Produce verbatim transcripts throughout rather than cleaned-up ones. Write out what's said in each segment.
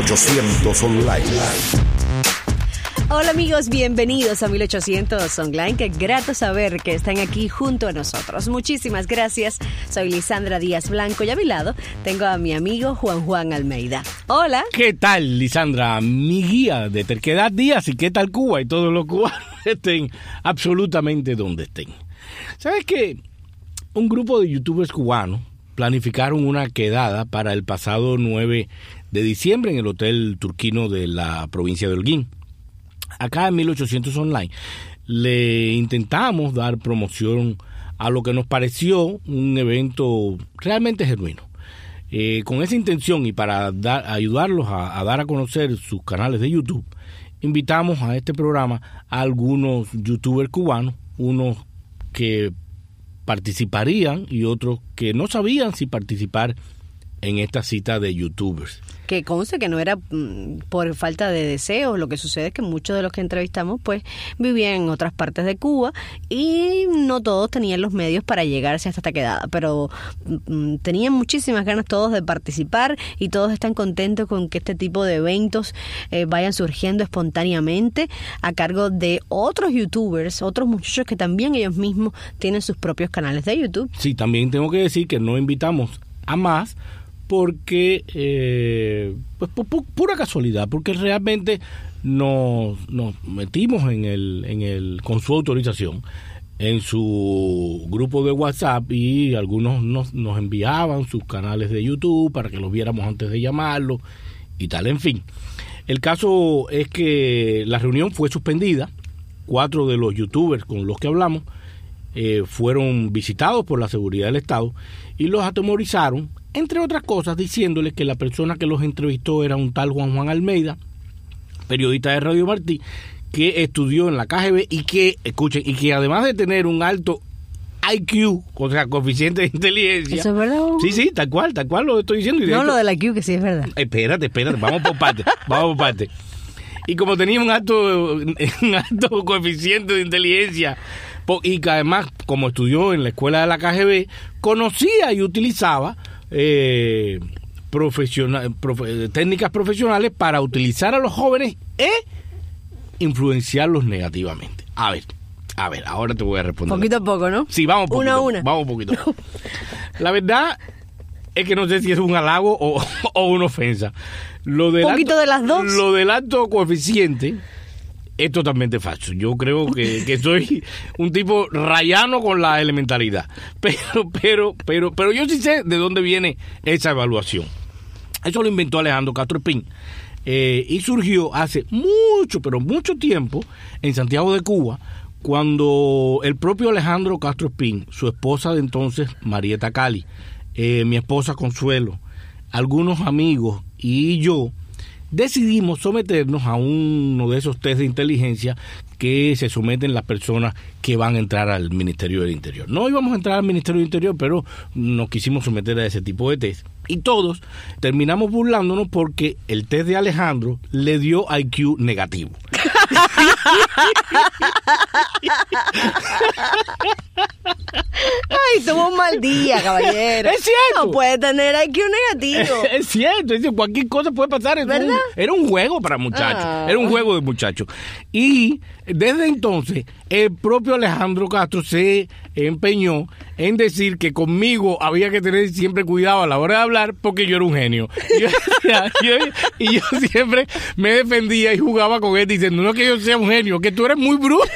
ochocientos Online. Hola amigos, bienvenidos a mil ochocientos Online. Qué grato saber que están aquí junto a nosotros. Muchísimas gracias. Soy Lisandra Díaz Blanco y a mi lado tengo a mi amigo Juan Juan Almeida. Hola. ¿Qué tal, Lisandra? Mi guía de Terquedad Díaz y qué tal Cuba y todos los cubanos estén absolutamente donde estén. ¿Sabes qué? Un grupo de youtubers cubanos planificaron una quedada para el pasado nueve de diciembre en el Hotel Turquino de la provincia de Holguín. Acá en mil ochocientos Online le intentamos dar promoción a lo que nos pareció un evento realmente genuino. Eh, con esa intención y para dar, ayudarlos a, a dar a conocer sus canales de YouTube, invitamos a este programa a algunos youtubers cubanos, unos que participarían y otros que no sabían si participar en esta cita de youtubers. Que conste que no era mm, por falta de deseos. Lo que sucede es que muchos de los que entrevistamos pues vivían en otras partes de Cuba y no todos tenían los medios para llegarse hasta esta quedada, pero mm, tenían muchísimas ganas todos de participar y todos están contentos con que este tipo de eventos eh, vayan surgiendo espontáneamente a cargo de otros youtubers, otros muchachos que también ellos mismos tienen sus propios canales de YouTube. Sí, también tengo que decir que no invitamos a más porque eh, pues por, por pura casualidad, porque realmente nos, nos metimos en el, en el con su autorización en su grupo de WhatsApp y algunos nos, nos enviaban sus canales de YouTube para que los viéramos antes de llamarlo y tal, en fin. El caso es que la reunión fue suspendida. Cuatro de los youtubers con los que hablamos eh, fueron visitados por la seguridad del Estado y los atemorizaron, entre otras cosas, diciéndoles que la persona que los entrevistó era un tal Juan Juan Almeida, periodista de Radio Martí, que estudió en la K G B y que, escuchen, y que además de tener un alto I Q, o sea, coeficiente de inteligencia. ¿Eso es verdad? Sí, sí, tal cual, tal cual lo estoy diciendo. Y no, esto, lo del I Q, que sí es verdad. Espérate, espérate, vamos por parte, vamos por parte. Y como tenía un alto, un alto coeficiente de inteligencia, y que además, como estudió en la escuela de la K G B, conocía y utilizaba Eh, profesional, profe, técnicas profesionales para utilizar a los jóvenes e influenciarlos negativamente. A ver, a ver, ahora te voy a responder. Poquito a poco, ¿no? Sí, vamos poquito, una a una. Vamos poquito. La verdad es que no sé si es un halago o, o una ofensa. Lo del poquito alto, de las dos. Lo del alto coeficiente es totalmente falso. Yo creo que, que soy un tipo rayano con la elementalidad. Pero, pero, pero, pero yo sí sé de dónde viene esa evaluación. Eso lo inventó Alejandro Castro Espín. Eh, y surgió hace mucho, pero mucho tiempo en Santiago de Cuba, cuando el propio Alejandro Castro Espín, su esposa de entonces, Marieta Cali, eh, mi esposa Consuelo, algunos amigos y yo, decidimos someternos a uno de esos test de inteligencia que se someten las personas que van a entrar al Ministerio del Interior. No íbamos a entrar al Ministerio del Interior, pero nos quisimos someter a ese tipo de test. Y todos terminamos burlándonos porque el test de Alejandro le dio I Q negativo. Ay, tuvo un mal día, caballero. Es cierto. No puede tener I Q negativo. Es, es cierto, es decir, cualquier cosa puede pasar. Es un, era un juego para muchachos, ah. era un juego de muchachos. Y desde entonces, el propio Alejandro Castro se empeñó en decir que conmigo había que tener siempre cuidado a la hora de hablar porque yo era un genio. Y yo, yo, y yo siempre me defendía y jugaba con él diciendo, no es que yo sea un genio, que tú eres muy bruto.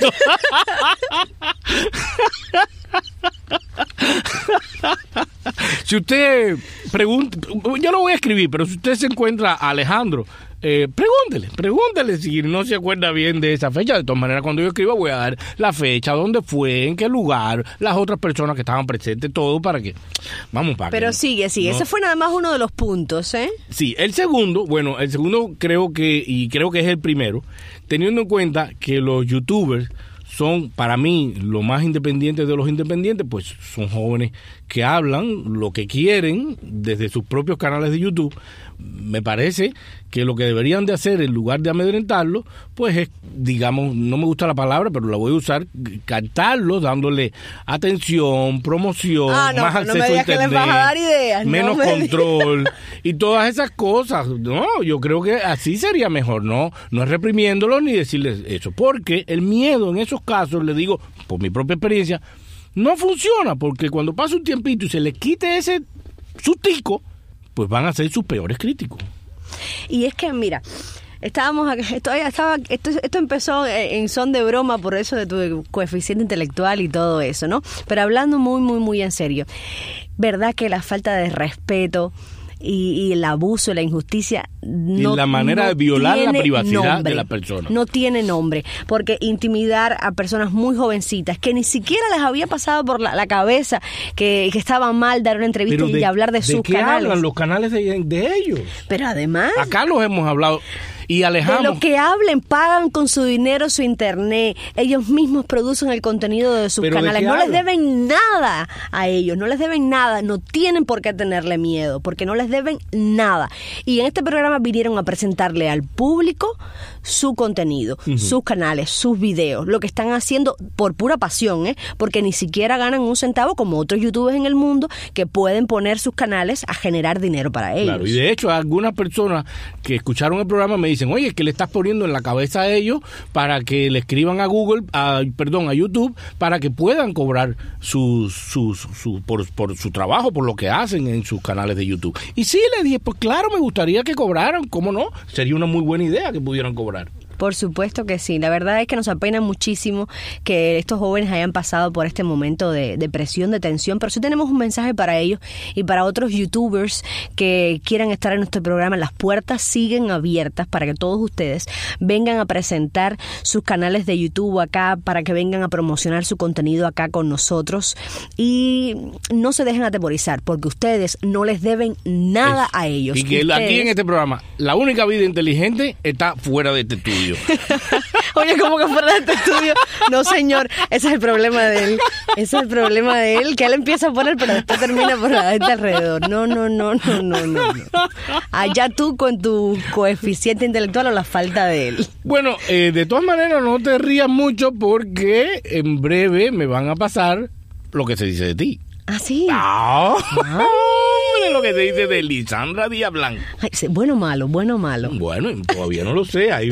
Si usted pregunta, yo lo voy a escribir, pero si usted se encuentra a Alejandro, eh, pregúntele, pregúntele si no se acuerda bien de esa fecha. De todas maneras, cuando yo escriba voy a dar la fecha, dónde fue, en qué lugar, las otras personas que estaban presentes, todo para que, vamos para Pero que, sigue, sigue, no. Ese fue nada más uno de los puntos, ¿eh? Sí, el segundo, bueno, el segundo creo que, y creo que es el primero, teniendo en cuenta que los youtubers son, para mí, lo más independientes de los independientes, pues son jóvenes que hablan lo que quieren desde sus propios canales de YouTube, me parece que lo que deberían de hacer en lugar de amedrentarlo, pues es, digamos, no me gusta la palabra, pero la voy a usar, captarlos, dándole atención, promoción, ah, no, más no acceso me a digas internet, que les vas a dar ideas, menos no me control y todas esas cosas. No, yo creo que así sería mejor, no, no es reprimiéndolos ni decirles eso, porque el miedo en esos casos, le digo, por mi propia experiencia, no funciona, porque cuando pasa un tiempito y se les quite ese sustico, pues van a ser sus peores críticos. Y es que, mira, estábamos esto, estaba, esto, esto empezó en son de broma por eso de tu coeficiente intelectual y todo eso, ¿no? Pero hablando muy, muy, muy en serio, ¿verdad que la falta de respeto y, y el abuso, la injusticia no, y la manera no de violar la tiene privacidad nombre, de la persona? No tiene nombre, porque intimidar a personas muy jovencitas que ni siquiera les había pasado por la, la cabeza que, que estaba mal dar una entrevista y de, hablar de, de sus qué canales. hablan los canales de, de ellos? Pero además, acá los hemos hablado y alejamos. De lo que hablen, pagan con su dinero su internet. Ellos mismos producen el contenido de sus ¿Pero canales. de No hablan? les deben nada a ellos, no les deben nada. No tienen por qué tenerle miedo, porque no les deben nada. Y en este programa vinieron a presentarle al público su contenido, uh-huh. sus canales, sus videos, lo que están haciendo por pura pasión, ¿eh? Porque ni siquiera ganan un centavo como otros youtubers en el mundo que pueden poner sus canales a generar dinero para ellos. Claro, y de hecho algunas personas que escucharon el programa me dicen, oye, ¿qué le estás poniendo en la cabeza a ellos para que le escriban a Google, a, perdón, a YouTube, para que puedan cobrar sus, sus, su, por, por su trabajo, por lo que hacen en sus canales de YouTube? Y sí, le dije, pues claro, me gustaría que cobraran, ¿cómo no? Sería una muy buena idea que pudieran cobrar. Por supuesto que sí. La verdad es que nos apena muchísimo que estos jóvenes hayan pasado por este momento de, de presión, de tensión, pero sí tenemos un mensaje para ellos y para otros youtubers que quieran estar en nuestro programa. Las puertas siguen abiertas para que todos ustedes vengan a presentar sus canales de YouTube acá, para que vengan a promocionar su contenido acá con nosotros y no se dejen atemorizar porque ustedes no les deben nada Eso. a ellos. Y que ustedes... aquí en este programa, la única vida inteligente está fuera de este estudio. Oye, ¿cómo que fuera de este estudio? No, señor, ese es el problema de él. Ese es el problema de él, que él empieza a poner, pero después termina por la gente alrededor. No, no, no, no, no, no. Allá tú con tu coeficiente intelectual o la falta de él. Bueno, eh, de todas maneras, no te rías mucho porque en breve me van a pasar lo que se dice de ti. ¿Ah, sí? ¡Ah! Hombre, lo que se dice de Lisandra Díaz Blanco. Ay, bueno o malo, bueno o malo. Bueno, todavía no lo sé. Hay...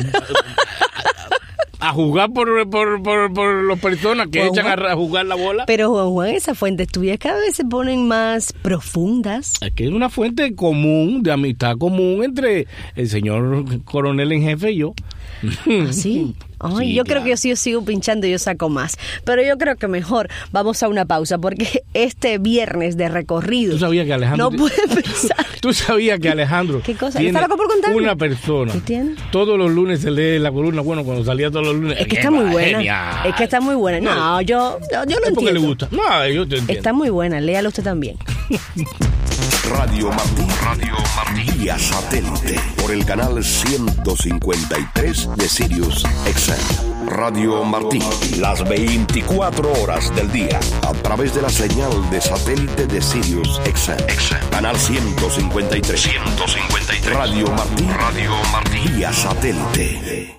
a jugar por, por, por, por las personas que Juan echan Juan, a jugar la bola. Pero Juan Juan, esas fuentes tuyas cada vez se ponen más profundas. Es que es una fuente común, de amistad común entre el señor coronel en jefe y yo. ¿Ah, sí? Ay, sí, yo claro. creo que si yo sigo pinchando yo saco más. Pero yo creo que mejor vamos a una pausa porque este viernes de recorrido ¿Tú sabías que Alejandro no puede pensar. ¿Tú sabías que Alejandro ¿Qué cosa? tiene ¿Está loco por contarme? Una persona ¿Qué tiene? Todos los lunes se lee la columna, bueno, cuando salía todos los lunes. Es que está muy buena. Genial. Es que está muy buena. No, no yo, yo, yo lo es entiendo. porque le gusta. No, yo te entiendo. Está muy buena, léalo usted también. Radio Martí, Radio Martí, vía satélite, por el canal ciento cincuenta y tres de Sirius X M. Radio Martí, las veinticuatro horas del día, a través de la señal de satélite de Sirius X M. Canal ciento cincuenta y tres. ciento cincuenta y tres. Radio Martí, Radio Martí, vía satélite.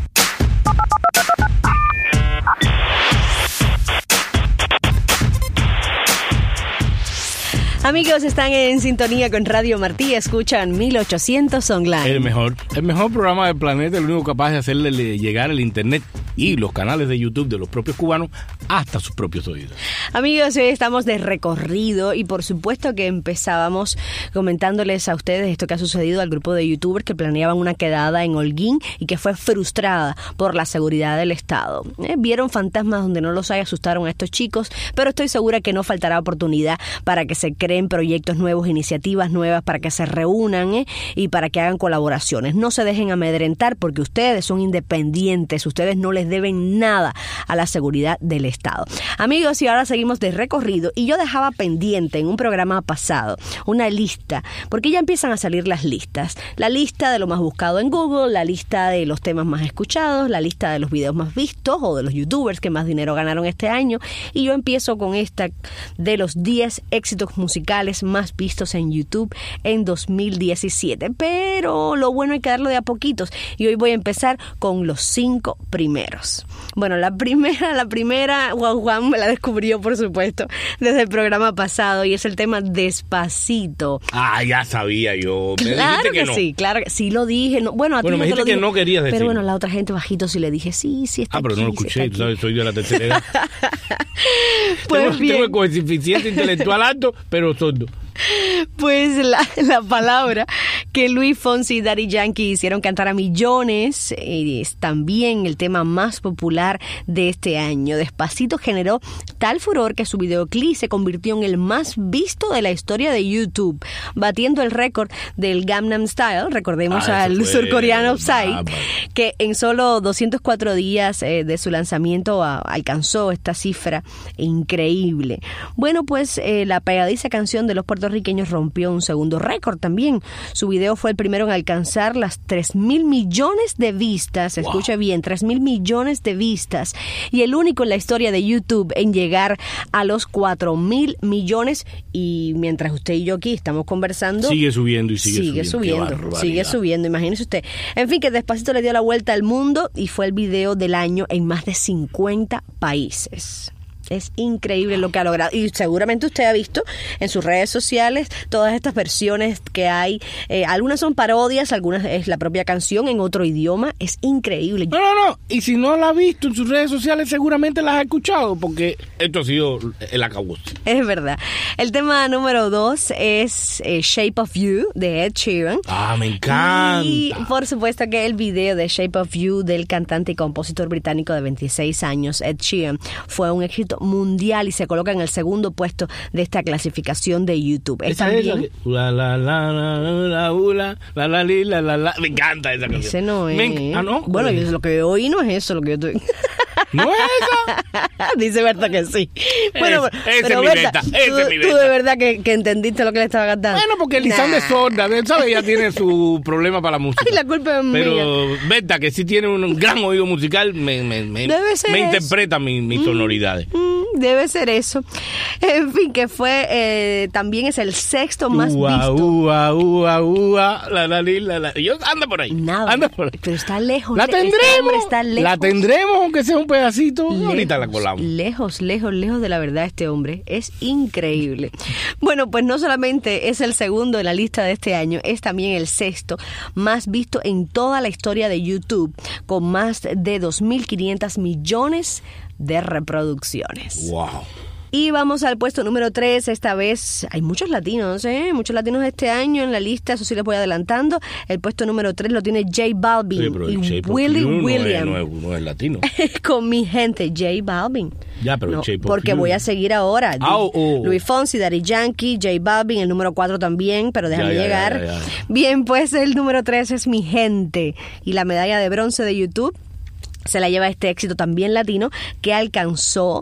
Amigos, están en sintonía con Radio Martí, escuchan mil ochocientos Online. El mejor, el mejor programa del planeta, el único capaz de hacerle llegar el internet y los canales de YouTube de los propios cubanos hasta sus propios oídos. Amigos, hoy estamos de recorrido y por supuesto que empezábamos comentándoles a ustedes esto que ha sucedido al grupo de youtubers que planeaban una quedada en Holguín y que fue frustrada por la seguridad del Estado. Eh, vieron fantasmas donde no los hay, asustaron a estos chicos, pero estoy segura que no faltará oportunidad para que se creen proyectos nuevos, iniciativas nuevas, para que se reúnan eh, y para que hagan colaboraciones. No se dejen amedrentar porque ustedes son independientes, ustedes no les les deben nada a la seguridad del Estado. Amigos, y ahora seguimos de recorrido, y yo dejaba pendiente en un programa pasado una lista, porque ya empiezan a salir las listas. La lista de lo más buscado en Google, la lista de los temas más escuchados, la lista de los videos más vistos o de los youtubers que más dinero ganaron este año, y yo empiezo con esta de los diez éxitos musicales más vistos en YouTube en dos mil diecisiete, pero lo bueno hay que darlo de a poquitos, y hoy voy a empezar con los cinco primeros. Bueno, la primera, la primera, Juan Juan me la descubrió, por supuesto, desde el programa pasado, y es el tema Despacito. Ah, ya sabía yo. Me Claro dijiste que, que no. sí, claro que sí lo dije. No, bueno, a Bueno, ti me no te dijiste lo que dije, no querías decirlo. pero bueno, la otra gente bajito sí le dije, sí, sí está Ah, pero aquí, no lo sí escuché, está tú sabes, aquí. soy de la tercera edad. Pues tengo, bien. tengo el coeficiente intelectual alto, pero sordo. Pues la, la palabra que Luis Fonsi y Daddy Yankee hicieron cantar a millones es también el tema más popular de este año. Despacito generó tal furor que su videoclip se convirtió en el más visto de la historia de YouTube, batiendo el récord del Gangnam Style, recordemos Ah, al eso fue surcoreano Psy, bárbaro. que en solo doscientos cuatro días eh, de su lanzamiento a, alcanzó esta cifra increíble. Bueno, pues eh, la pegadiza canción de los puertorriqueños rompió un segundo récord también. Su video fue el primero en alcanzar las tres mil millones de vistas, Wow. escucha bien, tres mil millones de vistas, y el único en la historia de YouTube en llegar a los cuatro mil millones, y mientras usted y yo aquí estamos conversando, Sigue subiendo y sigue, sigue subiendo. Qué subiendo, barbaridad. sigue subiendo, imagínese usted. En fin, que Despacito le dio la vuelta al mundo y fue el video del año en más de cincuenta países. Es increíble lo que ha logrado, y seguramente usted ha visto en sus redes sociales todas estas versiones que hay. Eh, algunas son parodias, algunas es la propia canción en otro idioma. Es increíble. No, no, no. Y si no la ha visto en sus redes sociales, seguramente las ha escuchado, porque esto ha sido el acabose. Es verdad. El tema número dos es eh, Shape of You de Ed Sheeran. Ah, me encanta. Y por supuesto que el video de Shape of You del cantante y compositor británico de veintiséis años, Ed Sheeran, fue un éxito mundial y se coloca en el segundo puesto de esta clasificación de YouTube. Es Esa es la también... que... La, la, la, la, la, la, la, la, la, li, la, la, la. Me encanta esa canción. Ese no es. Me enc- Ah, ¿no? Bueno, yo, lo que oí no es eso, lo que yo estoy... ¿No es esa? Dice Berta que sí. Bueno, Es- ese pero es mi Berta, Berta, ese tú, es mi tú Berta. de verdad que, que entendiste lo que le estaba cantando. Bueno, porque Lisandro Nah. es sorda, ¿sabes? Ella tiene su problema para la música. Ay, la culpa es mía. Pero Berta, que sí tiene un gran oído musical, me, me, me, Debe ser me eso. interpreta mi- mis sonoridades. Mm, debe ser eso. En fin, que fue eh, también es el sexto más Ua, visto. ua, ua, ua, la, la, li, la, la. Yo, anda por ahí. Nada. Anda por ahí. Pero está lejos. La Este hombre tendremos. está lejos. La tendremos, aunque sea un pedacito. Ahorita la Lejos, colamos. Lejos, lejos, lejos de la verdad este hombre. Es increíble. Bueno, pues no solamente es el segundo en la lista de este año, es también el sexto más visto en toda la historia de YouTube, con más de dos mil quinientos millones de reproducciones. Wow. Y vamos al puesto número tres. Esta vez hay muchos latinos, ¿eh? Muchos latinos este año en la lista, eso sí les voy adelantando. El puesto número tres lo tiene J Balvin Oye, pero y el Shape of Willy You no es- William. No es, no es latino. Con mi gente, J Balvin. Ya, pero No, Shape of porque You. voy a seguir ahora. Ah, oh, oh. Luis Fonsi, Daddy Yankee, J Balvin, el número cuatro también, pero déjame Ya, ya, llegar. ya, ya, ya. Bien, pues el número tres es Mi Gente. Y la medalla de bronce de YouTube se la lleva este éxito también latino, que alcanzó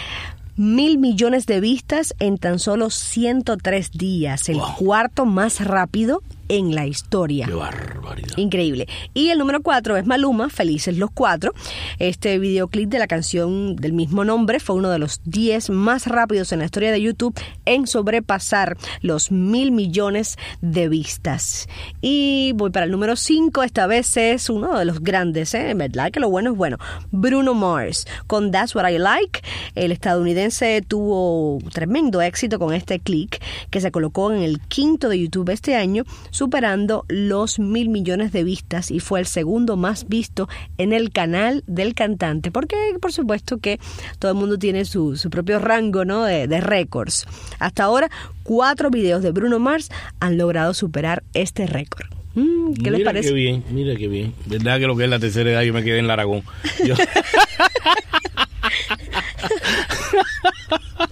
mil millones de vistas en tan solo ciento tres días, el Wow. cuarto más rápido en la historia. Qué barbaridad. Increíble. Y el número cuatro es Maluma, Felices los Cuatro. Este videoclip de la canción del mismo nombre fue uno de los diez más rápidos en la historia de YouTube en sobrepasar los mil millones de vistas. Y voy para el número cinco, esta vez es uno de los grandes, ¿eh? ¿Verdad? Que lo bueno es bueno. Bruno Mars, con That's What I Like. El estadounidense tuvo tremendo éxito con este clip que se colocó en el quinto de YouTube este año, superando los mil millones de vistas, y fue el segundo más visto en el canal del cantante, porque por supuesto que todo el mundo tiene su, su propio rango, ¿no? de, de récords. Hasta ahora, cuatro videos de Bruno Mars han logrado superar este récord. Mm, ¿Qué les Mira parece? qué bien, mira qué bien. Verdad que lo que es la tercera edad yo me quedé en el Aragón. Yo...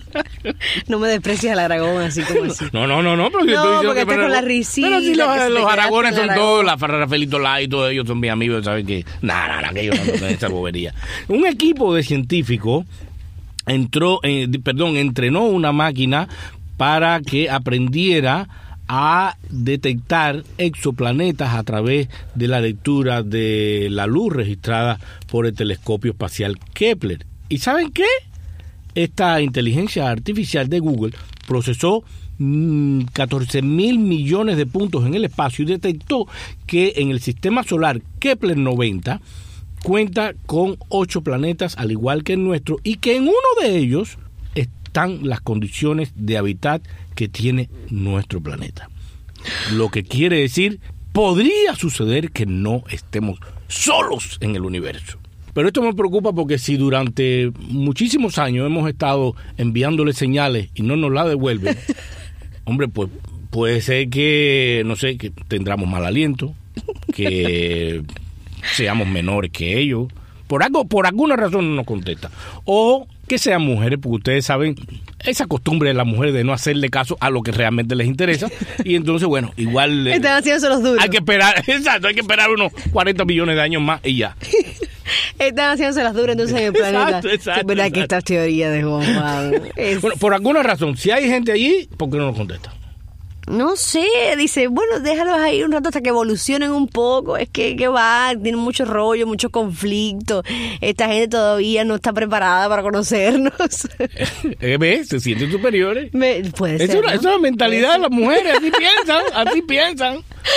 No me desprecies al Aragón así como así. No, no, no, no, pero yo No, estoy diciendo porque que... estás Pero, con la risita, pero si los, que se te los quedaste Aragones en son Aragón. todos, la Rafaelito Lai y todos ellos son mis amigos, ¿saben qué? Nada, nada, nada, que ellos no hacen esa bobería. Un equipo de científicos entró, eh, perdón, entrenó una máquina para que aprendiera a detectar exoplanetas a través de la lectura de la luz registrada por el telescopio espacial Kepler. ¿Y saben qué? Esta inteligencia artificial de Google procesó mmm, catorce mil millones de puntos en el espacio y detectó que en el sistema solar Kepler noventa cuenta con ocho planetas al igual que el nuestro y que en uno de ellos están las condiciones de hábitat que tiene nuestro planeta. Lo que quiere decir, podría suceder que no estemos solos en el universo. Pero esto me preocupa porque si durante muchísimos años hemos estado enviándole señales y no nos la devuelven, hombre, pues puede ser que, no sé, que tendremos mal aliento, que seamos menores que ellos, por algo, por alguna razón no nos contesta, o que sean mujeres, porque ustedes saben esa costumbre de las mujeres de no hacerle caso a lo que realmente les interesa, y entonces, bueno, igual eh, están haciéndose los duros. Hay que esperar, exacto, hay que esperar unos cuarenta millones de años más y ya. Están haciéndose las duras entonces en el planeta. Exacto, exacto. Es verdad exacto. que estas teorías de Juan Juan es... Bueno, por alguna razón, si hay gente allí, ¿por qué no nos contesta? No sé, dice, bueno, déjalos ahí un rato hasta que evolucionen un poco. Es que, que va, tienen mucho rollo, mucho conflicto. Esta gente todavía no está preparada para conocernos. Eh, ¿Ves? Se sienten superiores. Me, puede Es ser, una, ¿no? es una mentalidad de las mujeres, así piensan, así piensan.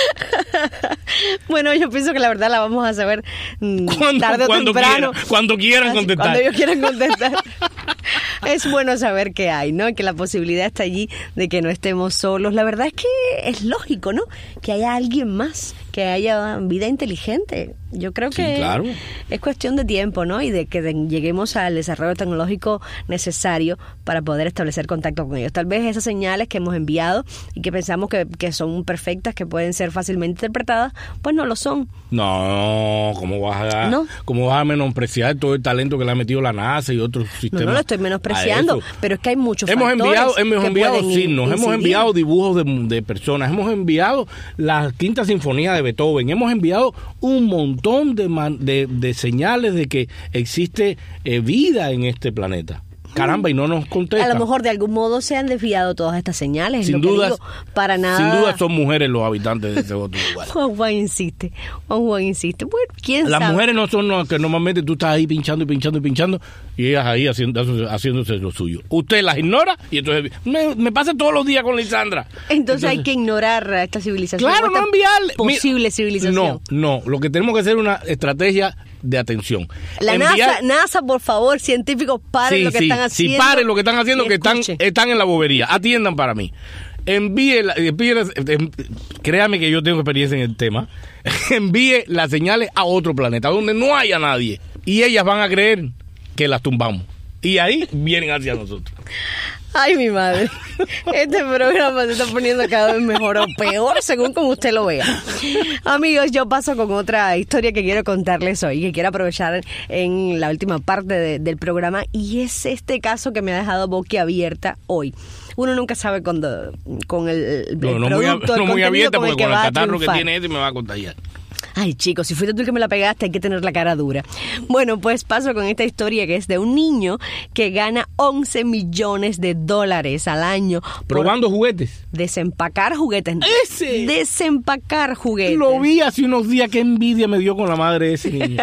Bueno, yo pienso que la verdad la vamos a saber mm, Cuando, tarde o cuando temprano. Quieran, cuando quieran Así, contestar. Cuando ellos quieran contestar. Es bueno saber que hay, ¿no? Que la posibilidad está allí de que no estemos solos. La verdad es que es lógico, ¿no? Que haya alguien más, que haya vida inteligente. Yo creo Sí, que claro. es cuestión de tiempo, ¿no? Y de que de- lleguemos al desarrollo tecnológico necesario para poder establecer contacto con ellos. Tal vez esas señales que hemos enviado y que pensamos que, que son perfectas, que pueden ser fácilmente interpretadas, pues no lo son. No, ¿cómo vas a No. cómo vas a menospreciar todo el talento que le ha metido la NASA y otros No, sistemas? no lo estoy menospreciando, a eso? pero es que hay muchos Hemos factores enviado, hemos que enviado pueden signos, hemos incidir. enviado dibujos de, de personas, hemos enviado la Quinta Sinfonía de Beethoven, hemos enviado un montón de, man- de, de señales de que existe eh, vida en este planeta. Caramba, y no nos A contestan. lo mejor de algún modo se han desviado todas estas señales. es sin lo que duda, digo. Para nada. sin duda son mujeres los habitantes de ese otro lugar. Juan Juan insiste. Juan Juan insiste. Bueno, quién Las sabe. mujeres no son las que normalmente tú estás ahí pinchando y pinchando y pinchando y ellas ahí haciendo, haciéndose lo suyo. Usted las ignora y entonces me, me pasa todos los días con Lisandra. Entonces, hay que ignorar a esta civilización. Claro, o esta no enviarle. posible Mira, civilización. No, no. Lo que tenemos que hacer es una estrategia de atención. La Enviar- NASA, NASA, por favor, científicos, paren Sí, lo que sí, están haciendo. Sí, paren lo que están haciendo, y que están, escuchen. están en la bobería. Atiendan para mí. Envíe, la- envíe la- em, créame que yo tengo experiencia en el tema. Envíe las señales a otro planeta, donde no haya nadie. Y ellas van a creer que las tumbamos. Y ahí vienen hacia nosotros. Ay, mi madre. Este programa se está poniendo cada vez mejor o peor según como usted lo vea. Amigos, yo paso con otra historia que quiero contarles hoy, que quiero aprovechar en la última parte de- del programa, y es este caso que me ha dejado boquiabierta hoy. Uno nunca sabe cuando con el, el No, no muy, producto, el no muy contenido abierta, con el porque que con el va a catarro que triunfar. tiene ese me va a contagiar. Ay, chicos, si fuiste tú el que me la pegaste, hay que tener la cara dura. Bueno, pues paso con esta historia que es de un niño que gana once millones de dólares al año por Probando juguetes. desempacar juguetes. ¡Ese! Desempacar juguetes. Lo vi hace unos días, qué envidia me dio con la madre de ese niño.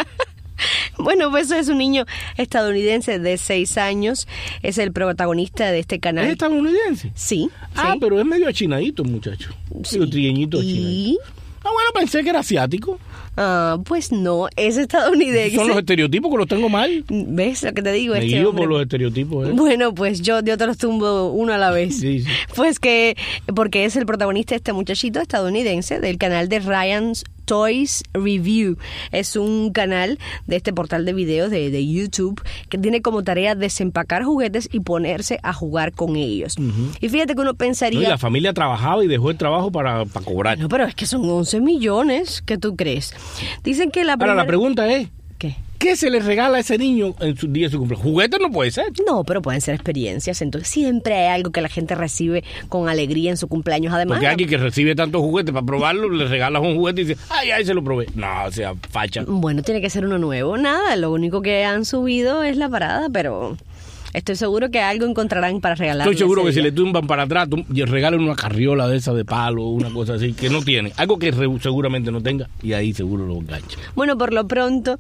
Bueno, pues es un niño estadounidense de seis años. Es el protagonista de este canal. ¿Es estadounidense? Sí. Ah, sí. pero es medio achinadito, muchacho. Sí. Medio trigueñito achinadito. ¿Y? Ah, bueno, pensé que era asiático. Ah, pues no, es estadounidense. Son los estereotipos que los tengo mal. ¿Ves lo que te digo? Me Este guío hombre- por los estereotipos. ¿eh? Bueno, pues yo, yo te los tumbo uno a la vez. Sí, sí. Pues que, porque es el protagonista este muchachito estadounidense del canal de Ryan's Toys Review. Es un canal de este portal de videos de, de YouTube que tiene como tarea desempacar juguetes y ponerse a jugar con ellos. Y fíjate que uno No, y pensaría... la familia trabajaba y dejó el trabajo para, para cobrar. No, pero es que son once millones, ¿qué tú crees? Dicen que la Ahora, primera... la pregunta es, ¿Qué? ¿qué se le regala a ese niño en su día de su cumpleaños? Juguetes no puede ser. No, pero pueden ser experiencias. Entonces siempre hay algo que la gente recibe con alegría en su cumpleaños. Además, porque alguien que recibe tantos juguetes para probarlo, le regalas un juguete y dice, ay, ay, se lo probé. No, o sea, facha. Bueno, tiene que ser uno nuevo. Nada, lo único que han subido es la parada, pero estoy seguro que algo encontrarán para regalar. Estoy seguro que si le tumban para atrás, regalen una carriola de esa de palo, una cosa así, que no tiene. Algo que re, seguramente no tenga, y ahí seguro lo engancha. Bueno, por lo pronto,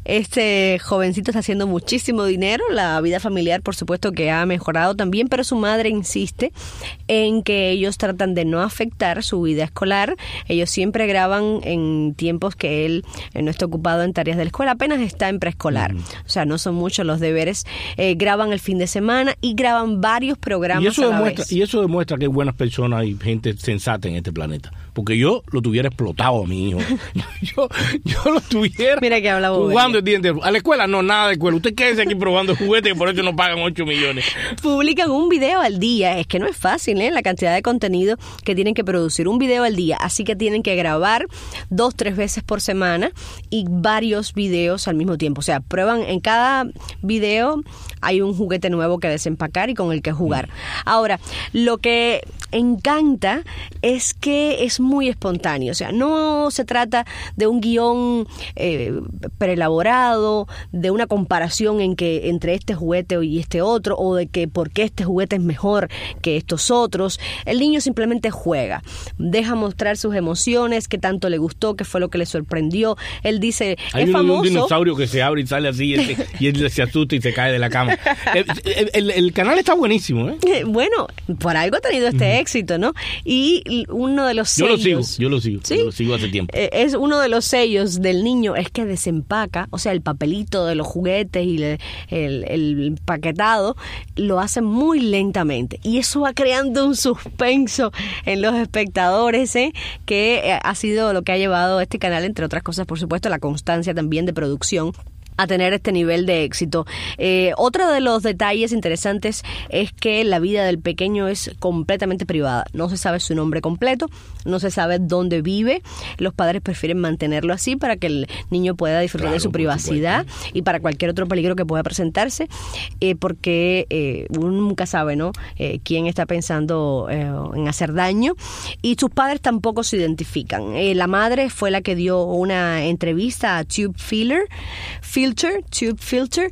este jovencito está haciendo muchísimo dinero. La vida familiar, por supuesto, que ha mejorado también, pero su madre insiste en que ellos tratan de no afectar su vida escolar. Ellos siempre graban en tiempos que él no está ocupado en tareas de la escuela, apenas está en preescolar. Mm. O sea, no son muchos los deberes. Eh, graban el fin de semana y graban varios programas y eso a la demuestra vez. Y eso demuestra que hay buenas personas y gente sensata en este planeta. Porque yo lo tuviera explotado a mi hijo. yo, yo lo tuviera Mira que habla jugando el día entero. A la escuela no, nada de escuela. Usted quédese aquí probando juguetes y por eso no pagan ocho millones. Publican un video al día. Es que no es fácil, ¿eh? La cantidad de contenido que tienen que producir. Un video al día. Así que tienen que grabar dos, tres veces por semana y varios videos al mismo tiempo. O sea, prueban en cada video hay un juguete nuevo que desempacar y con el que jugar. Ahora, lo que encanta es que es muy espontáneo. O sea, no se trata de un guión eh, preelaborado, de una comparación en que entre este juguete y este otro, o de que por qué este juguete es mejor que estos otros. El niño simplemente juega, deja mostrar sus emociones, qué tanto le gustó, qué fue lo que le sorprendió. Él dice, hay es un, famoso. un dinosaurio que se abre y sale así y él, y él se asusta y se cae de la cama. El, el, el, el canal está buenísimo, ¿eh? Bueno, por algo ha tenido este uh-huh. éxito, ¿no? Y uno de los yo sellos... Yo lo sigo, yo lo sigo, ¿sí? yo lo sigo hace tiempo. Es uno de los sellos del niño, es que desempaca, o sea, el papelito de los juguetes y el, el, el paquetado lo hace muy lentamente. Y eso va creando un suspenso en los espectadores, ¿eh? Que ha sido lo que ha llevado a este canal, entre otras cosas, por supuesto, la constancia también de producción, a tener este nivel de éxito. Eh, otro de los detalles interesantes es que la vida del pequeño es completamente privada. No se sabe su nombre completo, no se sabe dónde vive. Los padres prefieren mantenerlo así para que el niño pueda disfrutar claro, de su privacidad y para cualquier otro peligro que pueda presentarse, eh, porque eh, uno nunca sabe, ¿no? Eh, quién está pensando eh, en hacer daño, y sus padres tampoco se identifican. Eh, la madre fue la que dio una entrevista a Tube Filler, Filter, Tube Filter,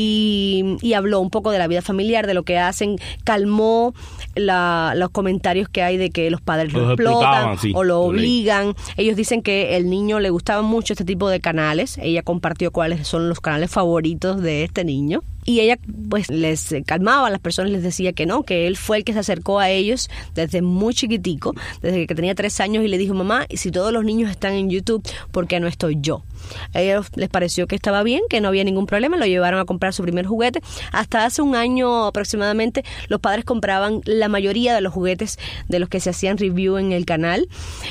y, y habló un poco de la vida familiar, de lo que hacen, calmó la, los comentarios que hay de que los padres lo explotan sí, o lo obligan. Ellos dicen que el niño le gustaban mucho este tipo de canales. Ella compartió cuáles son los canales favoritos de este niño. Y ella pues les calmaba a las personas, les decía que no, que él fue el que se acercó a ellos desde muy chiquitico, desde que tenía tres años, y le dijo, mamá, si todos los niños están en YouTube, ¿por qué no estoy yo? A ellos les pareció que estaba bien, que no había ningún problema, lo llevaron a comprar su primer juguete. Hasta hace un año aproximadamente los padres compraban la mayoría de los juguetes de los que se hacían review en el canal,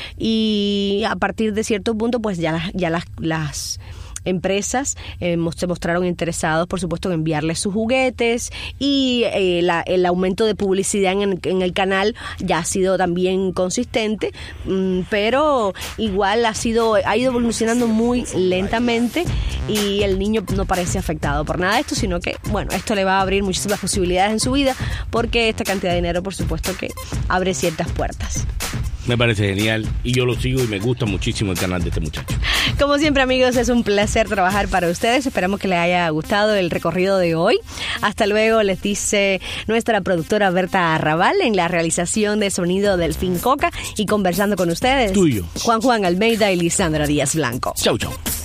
y a partir de cierto punto pues ya, ya las... las empresas eh, se mostraron interesados, por supuesto, en enviarles sus juguetes, y eh, la, el aumento de publicidad en, en el canal ya ha sido también consistente, mmm, pero igual ha sido ha ido evolucionando muy lentamente, y el niño no parece afectado por nada de esto, sino que, bueno, esto le va a abrir muchísimas posibilidades en su vida, porque esta cantidad de dinero, por supuesto, que abre ciertas puertas. Me parece genial y yo lo sigo y me gusta muchísimo el canal de este muchacho. Como siempre, amigos, es un placer trabajar para ustedes. Esperamos que les haya gustado el recorrido de hoy. Hasta luego, les dice nuestra productora Berta Arrabal en la realización de sonido del Fin Coca, y conversando con ustedes, tuyo, Juan Juan Almeida y Lisandra Díaz Blanco. Chau, chau.